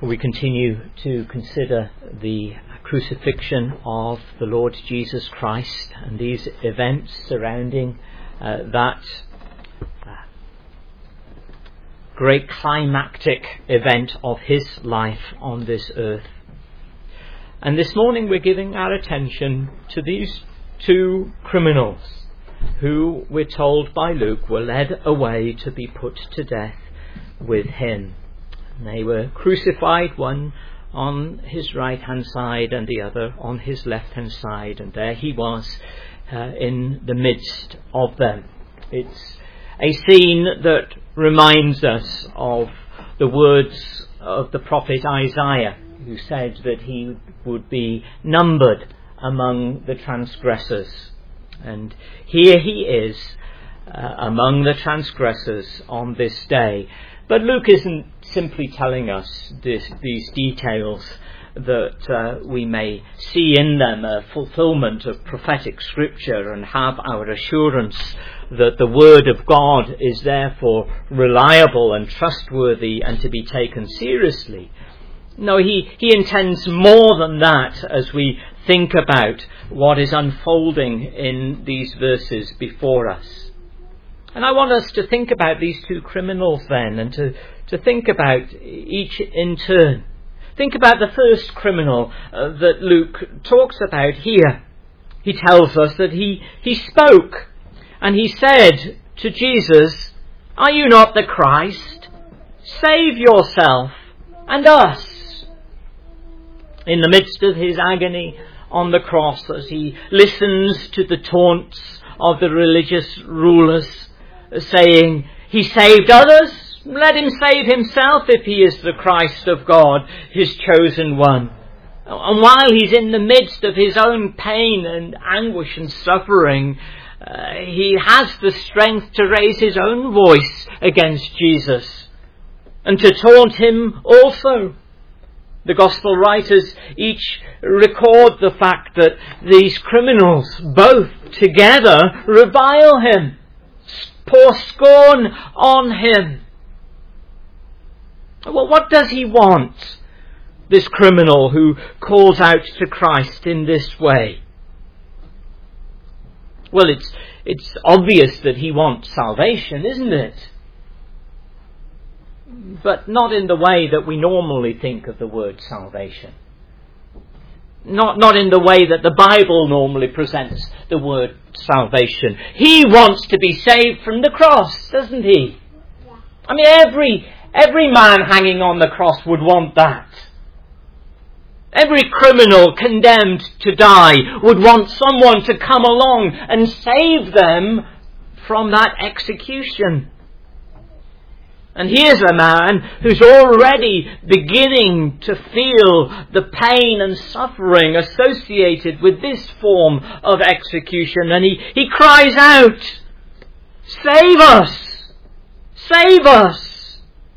We continue to consider the crucifixion of the Lord Jesus Christ and these events surrounding that great climactic event of his life on this earth. And this morning we're giving our attention to these two criminals who, we're told by Luke, were led away to be put to death with him. They were crucified, one on his right hand side and the other on his left hand side, and there he was in the midst of them. It's a scene that reminds us of the words of the prophet Isaiah, who said that he would be numbered among the transgressors. And here he is among the transgressors on this day. But Luke isn't simply telling us these details that we may see in them a fulfillment of prophetic scripture and have our assurance that the word of God is therefore reliable and trustworthy and to be taken seriously. No, he intends more than that as we think about what is unfolding in these verses before us. And I want us to think about these two criminals then, and to think about each in turn. Think about the first criminal that Luke talks about here. He tells us that he spoke and he said to Jesus, "Are you not the Christ? Save yourself and us." In the midst of his agony on the cross, as he listens to the taunts of the religious rulers, saying, "He saved others, let him save himself if he is the Christ of God, his chosen one." And while he's in the midst of his own pain and anguish and suffering, he has the strength to raise his own voice against Jesus and to taunt him also. The Gospel writers each record the fact that these criminals both together revile him, pour scorn on him. Well, what does he want, this criminal who calls out to Christ in this way? Well, it's obvious that he wants salvation, isn't it? But not in the way that we normally think of the word salvation. Not in the way that the Bible normally presents the word salvation. He wants to be saved from the cross, doesn't he? Yeah. I mean, every man hanging on the cross would want that. Every criminal condemned to die would want someone to come along and save them from that execution. And here's a man who's already beginning to feel the pain and suffering associated with this form of execution. And he cries out, "Save us! Save us!"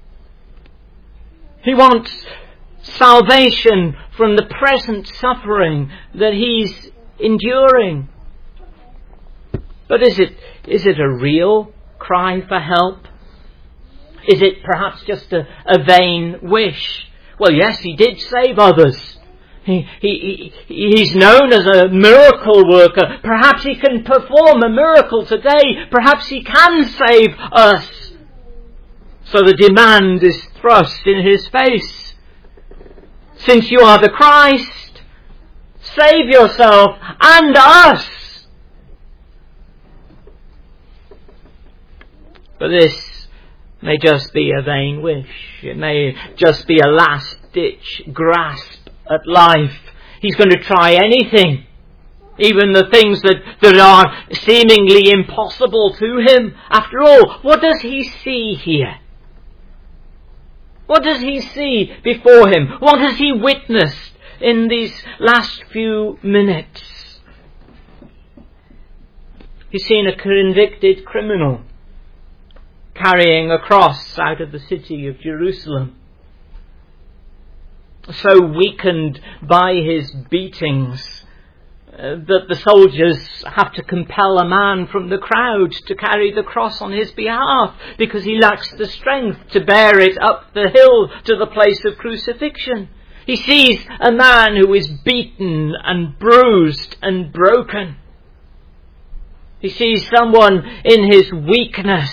He wants salvation from the present suffering that he's enduring. But is it a real cry for help? Is it perhaps just a vain wish? Well, yes, he did save others. He's known as a miracle worker. Perhaps he can perform a miracle today. Perhaps he can save us. So the demand is thrust in his face. Since you are the Christ, save yourself and us. But this may just be a vain wish. It may just be a last-ditch grasp at life. He's going to try anything, even the things that are seemingly impossible to him. After all, what does he see here? What does he see before him? What has he witnessed in these last few minutes? He's seen a convicted criminal carrying a cross out of the city of Jerusalem, so weakened by his beatings that the soldiers have to compel a man from the crowd to carry the cross on his behalf because he lacks the strength to bear it up the hill to the place of crucifixion. He sees a man who is beaten and bruised and broken. He sees someone in his weakness.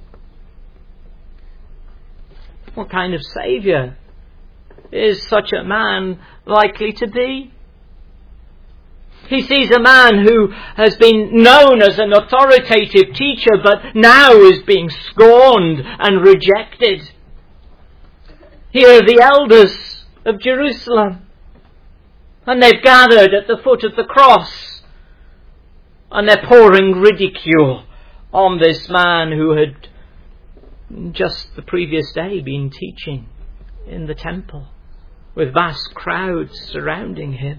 What kind of saviour is such a man likely to be? He sees a man who has been known as an authoritative teacher, but now is being scorned and rejected. Here are the elders of Jerusalem, and they've gathered at the foot of the cross, and they're pouring ridicule on this man who had just the previous day been teaching in the temple with vast crowds surrounding him.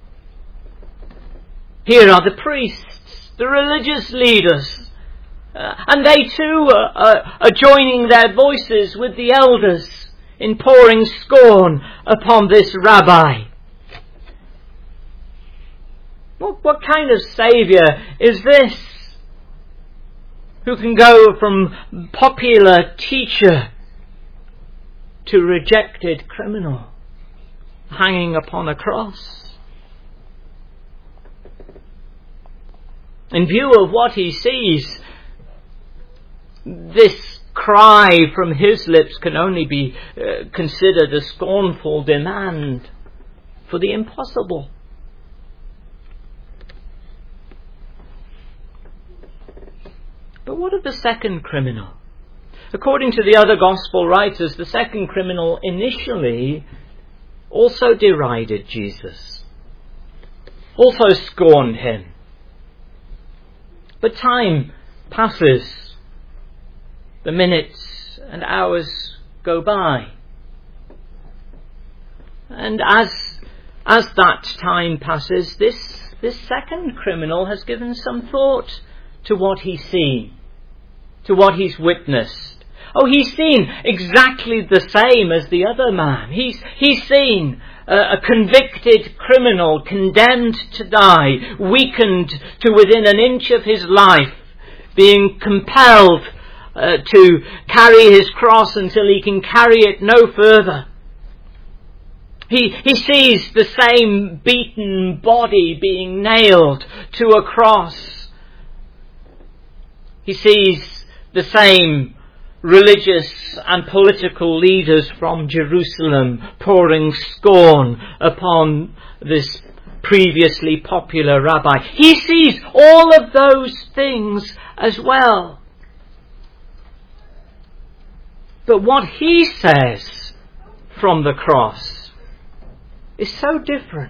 Here are the priests, the religious leaders, and they too are joining their voices with the elders in pouring scorn upon this rabbi. What kind of saviour is this, who can go from popular teacher to rejected criminal hanging upon a cross? In view of what he sees, this cry from his lips can only be considered a scornful demand for the impossible. But what of the second criminal? According to the other gospel writers, the second criminal initially also derided Jesus, also scorned him. But time passes. The minutes and hours go by. And as that time passes, this second criminal has given some thought to what he's seen, to what he's witnessed. Oh, he's seen exactly the same as the other man. He's seen a convicted criminal condemned to die, weakened to within an inch of his life, being compelled to carry his cross until he can carry it no further. He sees the same beaten body being nailed to a cross. He sees the same religious and political leaders from Jerusalem pouring scorn upon this previously popular rabbi. He sees all of those things as well. But what he says from the cross is so different.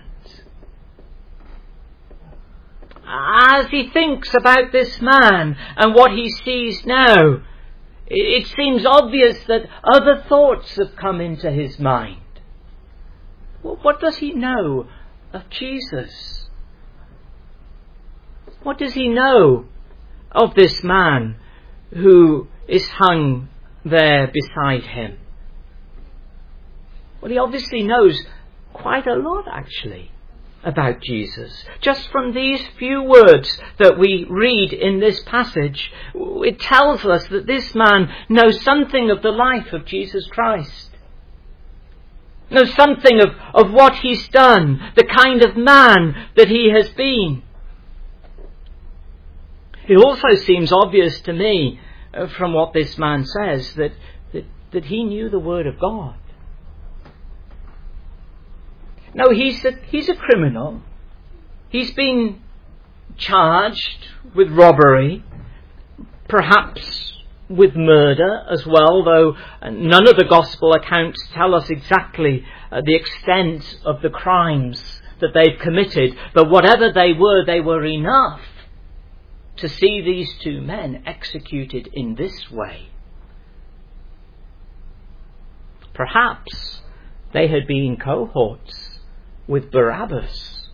As he thinks about this man and what he sees now, it seems obvious that other thoughts have come into his mind. Well, what does he know of Jesus? What does he know of this man who is hung there beside him? Well, he obviously knows quite a lot, actually, about Jesus. Just from these few words that we read in this passage, it tells us that this man knows something of the life of Jesus Christ. Knows something of what he's done, the kind of man that he has been. It also seems obvious to me, from what this man says, that he knew the Word of God. No, he's a criminal. He's been charged with robbery, perhaps with murder as well, though none of the gospel accounts tell us exactly the extent of the crimes that they've committed. But whatever they were enough to see these two men executed in this way. Perhaps they had been cohorts with Barabbas.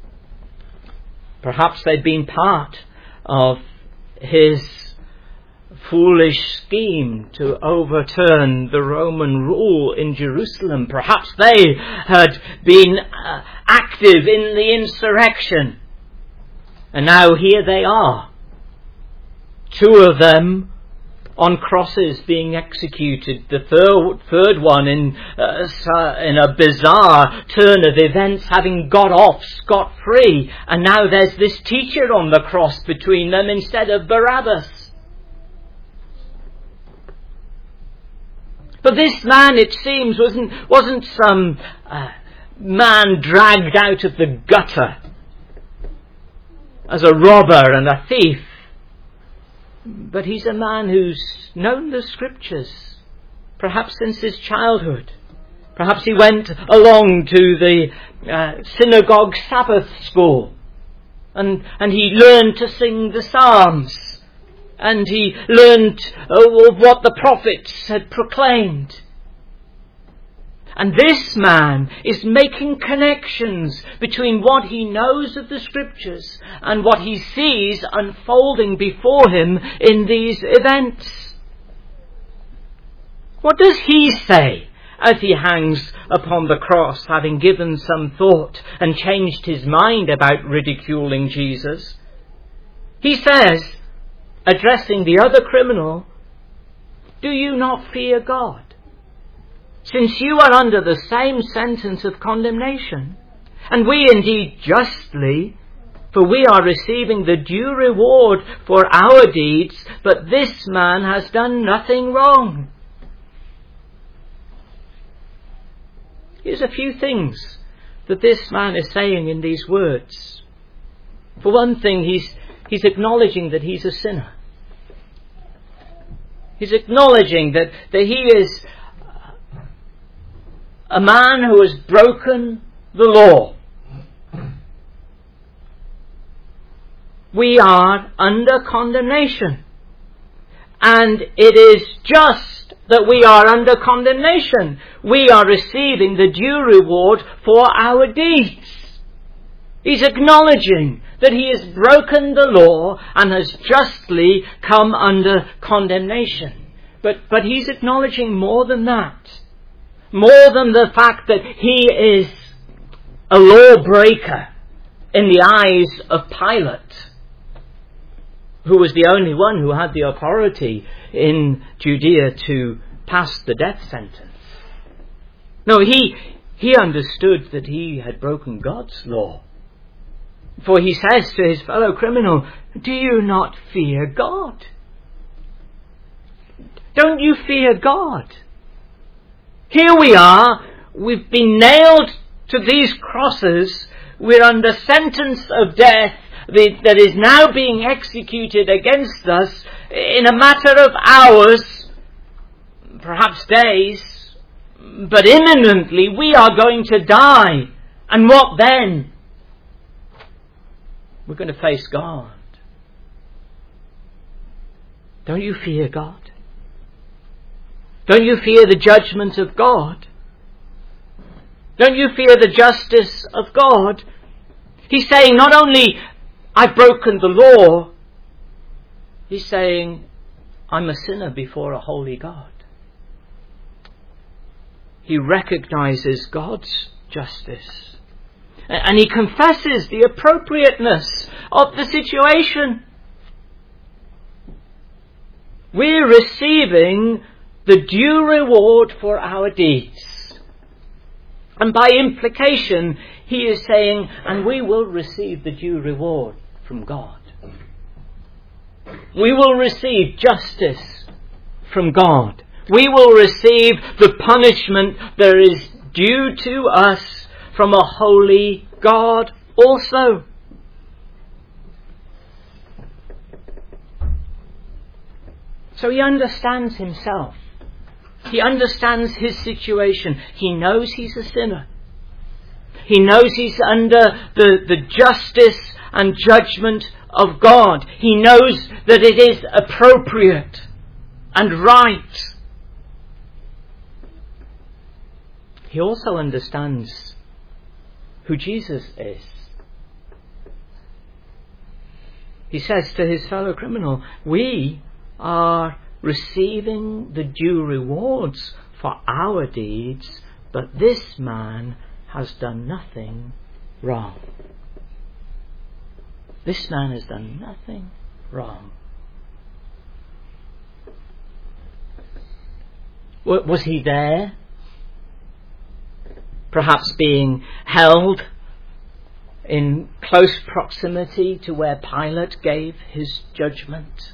Perhaps they'd been part of his foolish scheme to overturn the Roman rule in Jerusalem. Perhaps they had been active in the insurrection. And now here they are. 2 of them on crosses being executed. The third one in a bizarre turn of events having got off scot-free. And now there's this teacher on the cross between them instead of Barabbas. But this man, it seems, wasn't some man dragged out of the gutter as a robber and a thief. But he's a man who's known the Scriptures, perhaps since his childhood. Perhaps he went along to the synagogue Sabbath school and he learned to sing the Psalms. And he learned of what the prophets had proclaimed. And this man is making connections between what he knows of the Scriptures and what he sees unfolding before him in these events. What does he say as he hangs upon the cross, having given some thought and changed his mind about ridiculing Jesus? He says, addressing the other criminal, "Do you not fear God, since you are under the same sentence of condemnation? And we indeed justly, for we are receiving the due reward for our deeds, but this man has done nothing wrong." Here's a few things that this man is saying in these words. For one thing, he's acknowledging that he's a sinner. He's acknowledging that he is a man who has broken the law. We are under condemnation. And it is just that we are under condemnation. We are receiving the due reward for our deeds. He's acknowledging that he has broken the law and has justly come under condemnation. But he's acknowledging more than that. More than the fact that he is a lawbreaker in the eyes of Pilate, who was the only one who had the authority in Judea to pass the death sentence. No, he understood that he had broken God's law. For he says to his fellow criminal, "Do you not fear God? Don't you fear God? Here we are, we've been nailed to these crosses, we're under sentence of death that is now being executed against us in a matter of hours, perhaps days, but imminently we are going to die. And what then? We're going to face God. Don't you fear God? Don't you fear the judgment of God? Don't you fear the justice of God?" He's saying not only, "I've broken the law," he's saying, "I'm a sinner before a holy God." He recognizes God's justice. And he confesses the appropriateness of the situation. We're receiving the due reward for our deeds. And by implication, he is saying, and we will receive the due reward from God. We will receive justice from God. We will receive the punishment that is due to us from a holy God also. So he understands himself. He understands his situation. He knows he's a sinner. He knows he's under the justice and judgment of God. He knows that it is appropriate and right. He also understands who Jesus is. He says to his fellow criminal, "We are receiving the due rewards for our deeds, but this man has done nothing wrong. This man has done nothing wrong. Was he there? Perhaps being held in close proximity to where Pilate gave his judgment.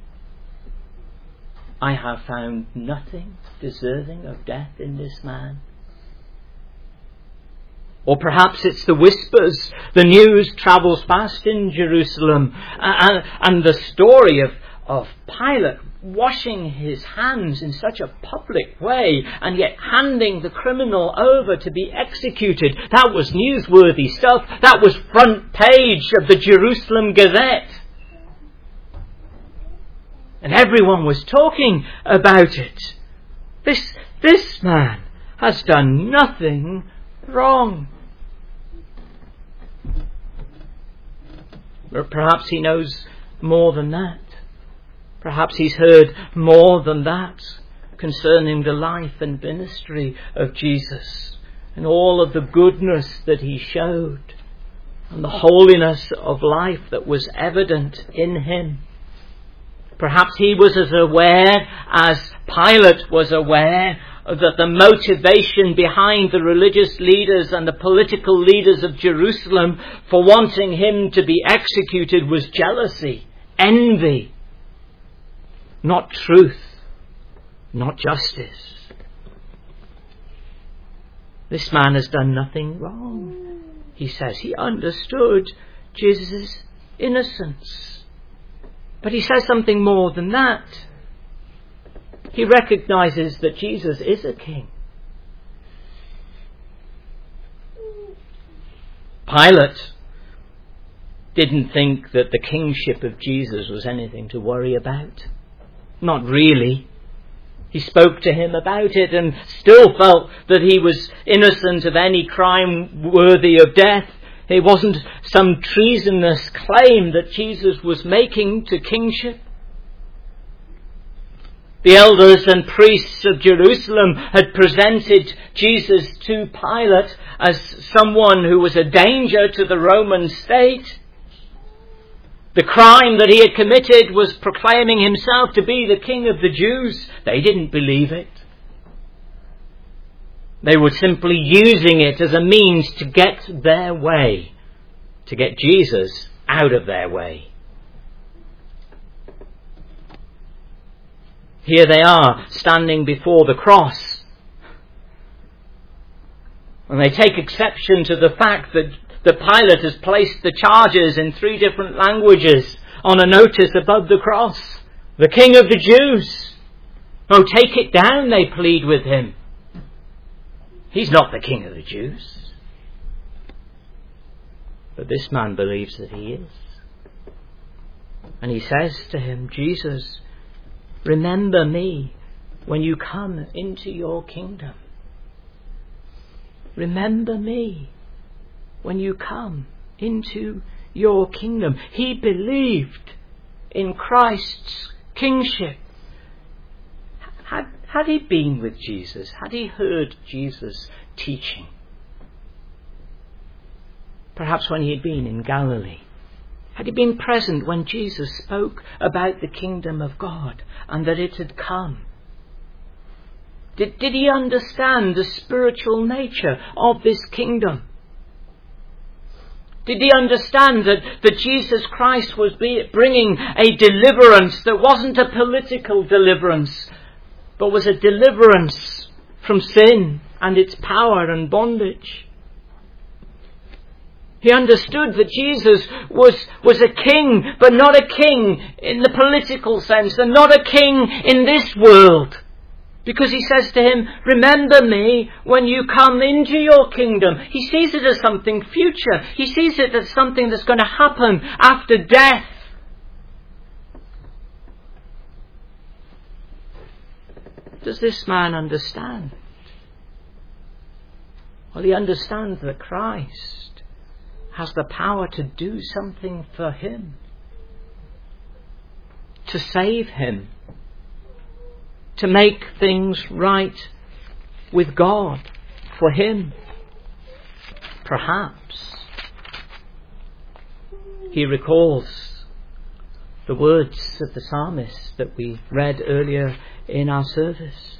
I have found nothing deserving of death in this man. Or perhaps it's the whispers. The news travels fast in Jerusalem, and the story of Pilate washing his hands in such a public way and yet handing the criminal over to be executed. That was newsworthy stuff. That was front page of the Jerusalem Gazette. And everyone was talking about it. This man has done nothing wrong. Or perhaps he knows more than that. Perhaps he's heard more than that concerning the life and ministry of Jesus and all of the goodness that he showed and the holiness of life that was evident in him. Perhaps he was as aware as Pilate was aware that the motivation behind the religious leaders and the political leaders of Jerusalem for wanting him to be executed was jealousy, envy, not truth, not justice. This man has done nothing wrong. He says he understood Jesus' innocence. But he says something more than that. He recognizes that Jesus is a king. Pilate didn't think that the kingship of Jesus was anything to worry about. Not really. He spoke to him about it and still felt that he was innocent of any crime worthy of death. It wasn't some treasonous claim that Jesus was making to kingship. The elders and priests of Jerusalem had presented Jesus to Pilate as someone who was a danger to the Roman state. The crime that he had committed was proclaiming himself to be the King of the Jews. They didn't believe it. They were simply using it as a means to get their way, to get Jesus out of their way. Here they are, standing before the cross. And they take exception to the fact that Pilate has placed the charges in 3 different languages on a notice above the cross. The King of the Jews. Oh, take it down, they plead with him. He's not the King of the Jews. But this man believes that he is. And he says to him, Jesus, remember me when you come into your kingdom. Remember me when you come into your kingdom. He believed in Christ's kingship. Had he been with Jesus? Had he heard Jesus teaching? Perhaps when he had been in Galilee. Had he been present when Jesus spoke about the kingdom of God and that it had come? Did he understand the spiritual nature of this kingdom? Did he understand that Jesus Christ was bringing a deliverance that wasn't a political deliverance, but was a deliverance from sin and its power and bondage? He understood that Jesus was a king, but not a king in the political sense, and not a king in this world. Because he says to him, remember me when you come into your kingdom. He sees it as something future. He sees it as something that's going to happen after death. Does this man understand? Well, he understands that Christ has the power to do something for him. to save him, to make things right with God for him. Perhaps he recalls the words of the psalmist that we read earlier in our service.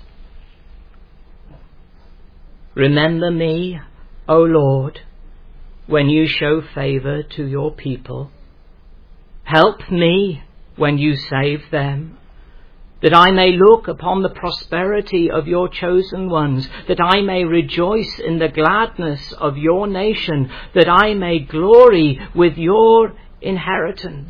Remember me, O Lord, when you show favour to your people. Help me when you save them, that I may look upon the prosperity of your chosen ones, that I may rejoice in the gladness of your nation, that I may glory with your inheritance.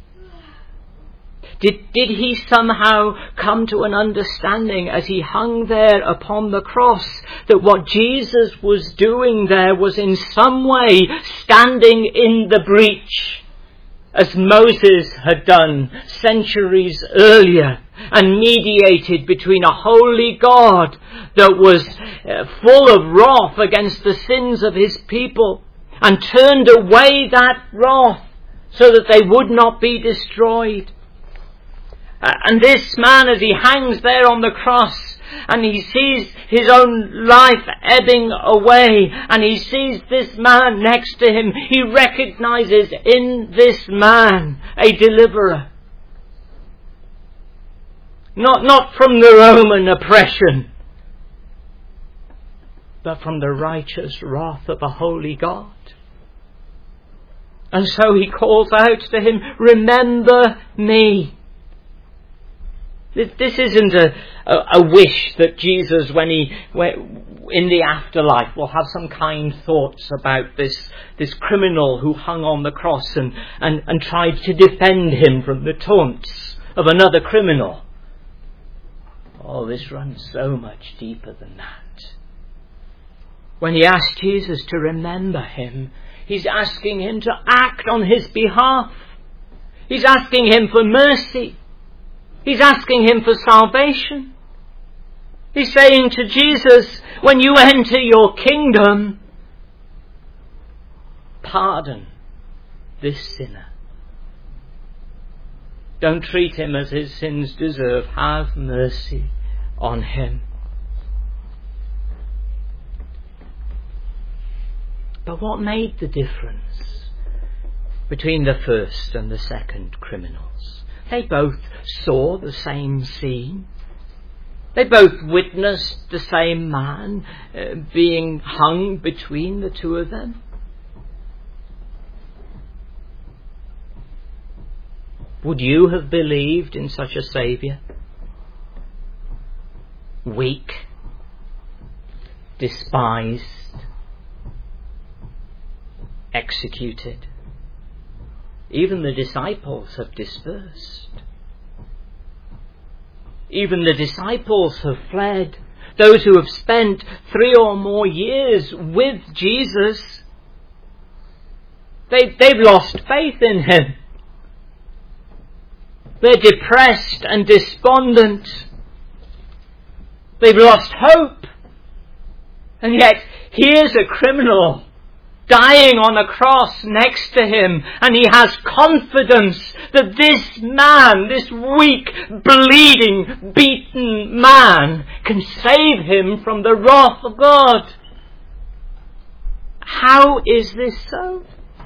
Did he somehow come to an understanding as he hung there upon the cross that what Jesus was doing there was in some way standing in the breach, as Moses had done centuries earlier, and mediated between a holy God that was full of wrath against the sins of his people, and turned away that wrath so that they would not be destroyed? And this man, as he hangs there on the cross, and he sees his own life ebbing away, and he sees this man next to him, he recognizes in this man a deliverer. Not from the Roman oppression, but from the righteous wrath of a holy God. And so he calls out to him, remember me. This isn't a wish that Jesus, when in the afterlife, will have some kind thoughts about this criminal who hung on the cross and tried to defend him from the taunts of another criminal. Oh, this runs so much deeper than that. When he asked Jesus to remember him, he's asking him to act on his behalf. He's asking him for mercy. He's asking him for salvation. He's saying to Jesus, when you enter your kingdom, pardon this sinner. Don't treat him as his sins deserve. Have mercy on him. But what made the difference between the first and the second criminals? They both saw the same scene. They both witnessed the same man being hung between the two of them. Would you have believed in such a Saviour? Weak, despised, executed. Even the disciples have dispersed. Even the disciples have fled. Those who have spent 3 or more years with Jesus, they've lost faith in him. They're depressed and despondent. They've lost hope. And yet, here's a criminal dying on a cross next to him, and he has confidence that this man, this weak, bleeding, beaten man, can save him from the wrath of God. How is this so?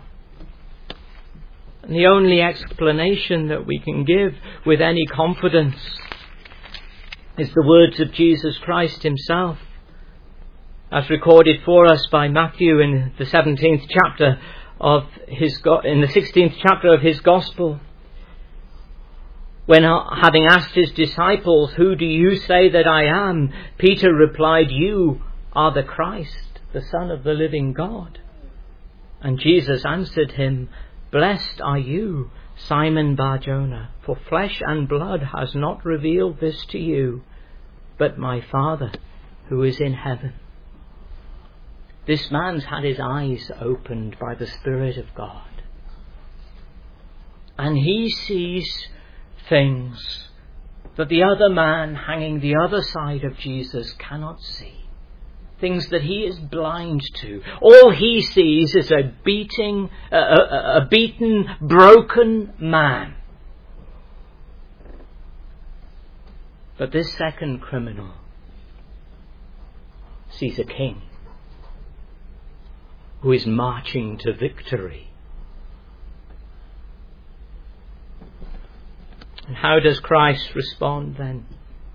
And the only explanation that we can give with any confidence is the words of Jesus Christ himself, as recorded for us by Matthew in the 17th chapter of in the 16th chapter of his Gospel. When, having asked his disciples, "Who do you say that I am?" Peter replied, "You are the Christ, the Son of the living God." And Jesus answered him, "Blessed are you, Simon Bar-Jonah, for flesh and blood has not revealed this to you, but my Father who is in heaven." This man's had his eyes opened by the Spirit of God. And he sees things that the other man hanging the other side of Jesus cannot see. Things that he is blind to. All he sees is a beaten, broken man. But this second criminal sees a king who is marching to victory. And how does Christ respond then?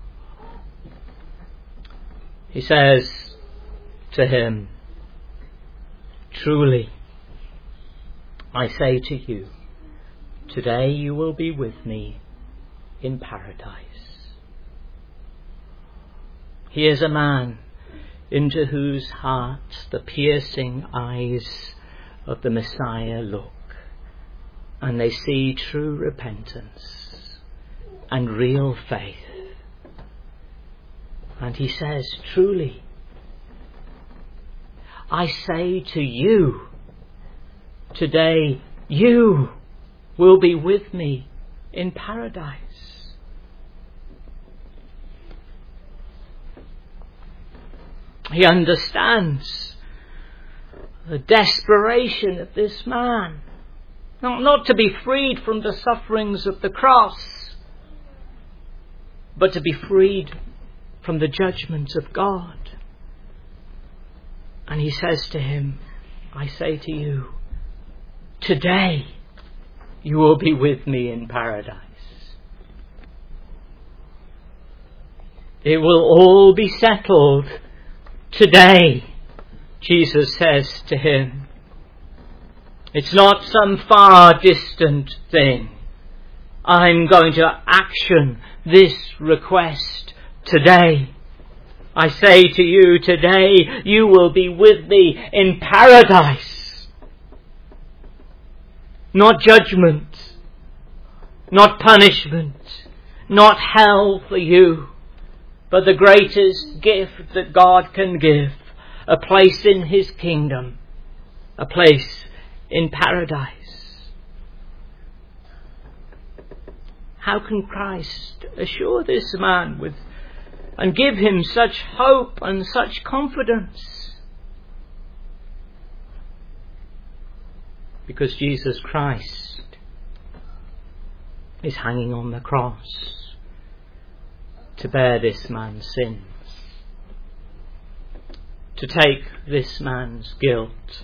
He says to him, "Truly, I say to you, today you will be with me in paradise." He is a man into whose heart the piercing eyes of the Messiah look, and they see true repentance and real faith. And he says, "Truly, I say to you, today you will be with me in paradise." He understands the desperation of this man, not to be freed from the sufferings of the cross, but to be freed from the judgment of God. And he says to him, "I say to you, today you will be with me in paradise." It will all be settled today, Jesus says to him. It's not some far distant thing. I'm going to action this request today. I say to you, today you will be with me in paradise. Not judgment, not punishment, not hell for you, but the greatest gift that God can give, a place in His kingdom, a place in paradise. How can Christ assure this man and give him such hope and such confidence? Because Jesus Christ is hanging on the cross to bear this man's sins, to take this man's guilt,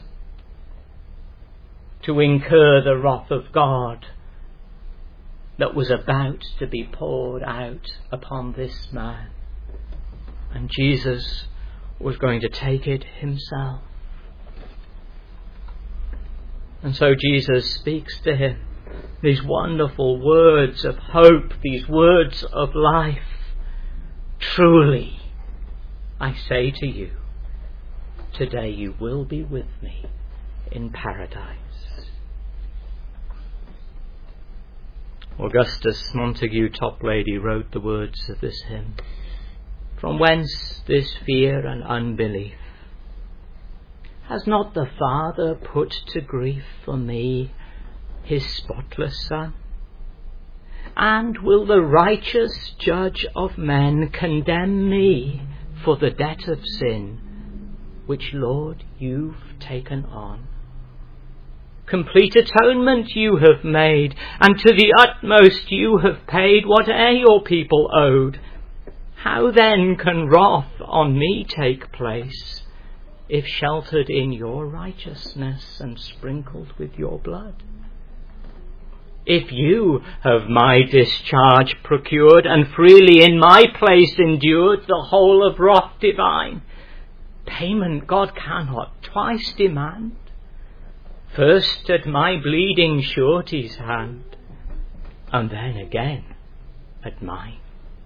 to incur the wrath of God that was about to be poured out upon this man. And Jesus was going to take it himself. And so Jesus speaks to him these wonderful words of hope, these words of life. Truly, I say to you, today you will be with me in paradise. Augustus Montague Toplady wrote the words of this hymn. From whence this fear and unbelief? Has not the Father put to grief for me His spotless Son? And will the righteous judge of men condemn me for the debt of sin, which, Lord, you've taken on? Complete atonement you have made, and to the utmost you have paid whate'er your people owed. How then can wrath on me take place, if sheltered in your righteousness and sprinkled with your blood? If you have my discharge procured, and freely in my place endured the whole of wrath divine, payment God cannot twice demand. First at my bleeding surety's hand, and then again at mine.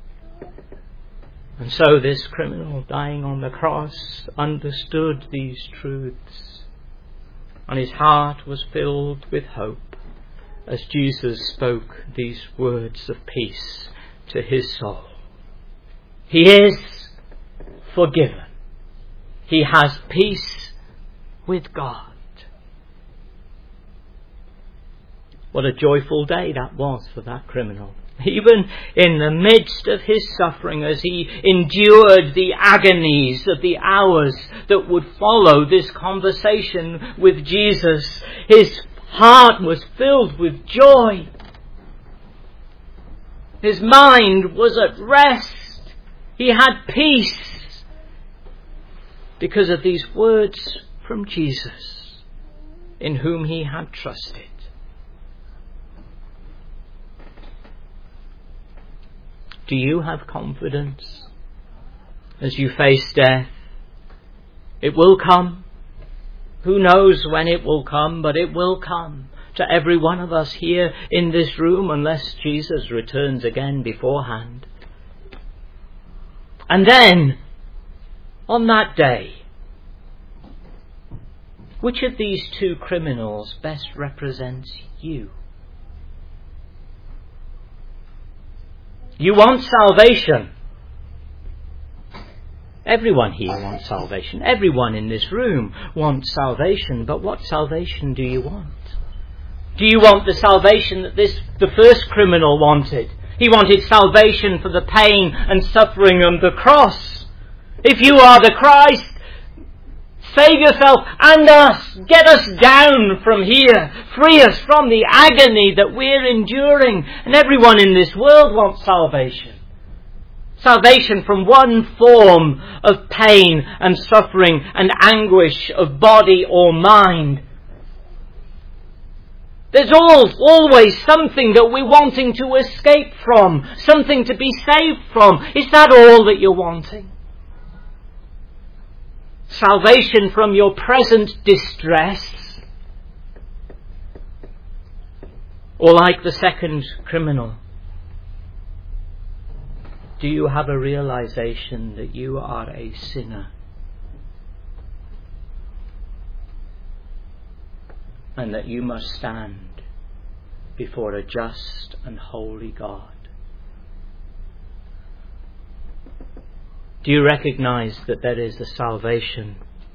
And so this criminal dying on the cross understood these truths, and his heart was filled with hope as Jesus spoke these words of peace to his soul. He is forgiven. He has peace with God. What a joyful day that was for that criminal. Even in the midst of his suffering, as he endured the agonies of the hours that would follow this conversation with Jesus, his heart was filled with joy. His mind was at rest. He had peace because of these words from Jesus, in whom he had trusted. Do you have confidence as you face death? It will come. Who knows when it will come, but it will come to every one of us here in this room, unless Jesus returns again beforehand. And then, on that day, which of these two criminals best represents you? You want salvation. Everyone here wants salvation. Everyone in this room wants salvation. But what salvation do you want? Do you want the salvation that the first criminal wanted? He wanted salvation for the pain and suffering on the cross. If you are the Christ, save yourself and us. Get us down from here. Free us from the agony that we're enduring. And everyone in this world wants salvation. Salvation from one form of pain and suffering and anguish of body or mind. There's always something that we're wanting to escape from, something to be saved from. Is that all that you're wanting? Salvation from your present distress? Or like the second criminal, do you have a realization that you are a sinner? And that you must stand before a just and holy God? Do you recognize that there is a salvation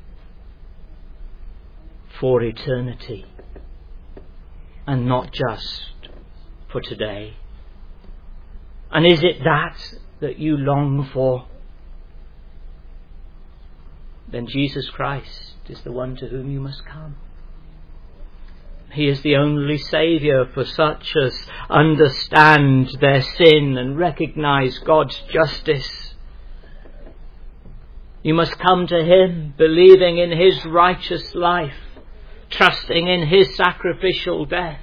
for eternity and not just for today? And is it that you long for? Then Jesus Christ is the one to whom you must come. He is the only Saviour for such as understand their sin and recognize God's justice. You must come to Him, believing in His righteous life, trusting in His sacrificial death,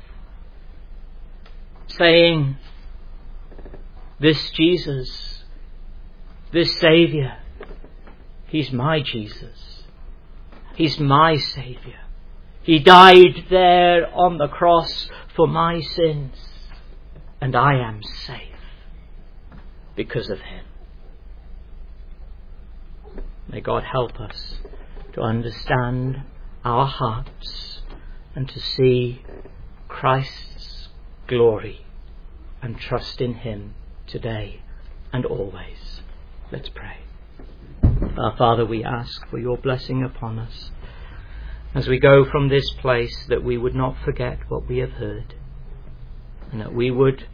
saying, this Jesus, this Saviour, He's my Jesus. He's my Saviour. He died there on the cross for my sins, and I am safe because of Him. May God help us to understand our hearts and to see Christ's glory and trust in Him today and always. Let's pray. Our Father, we ask for your blessing upon us as we go from this place, that we would not forget what we have heard, and that we would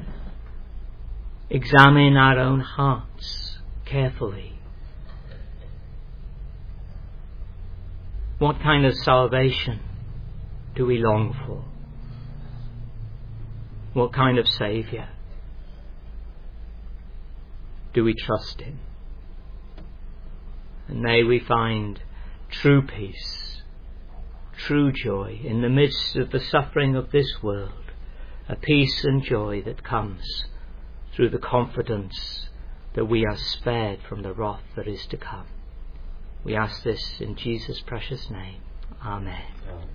examine our own hearts carefully. What kind of salvation do we long for? What kind of Saviour do we trust in? And may we find true peace, true joy in the midst of the suffering of this world, a peace and joy that comes through the confidence that we are spared from the wrath that is to come. We ask this in Jesus' precious name. Amen.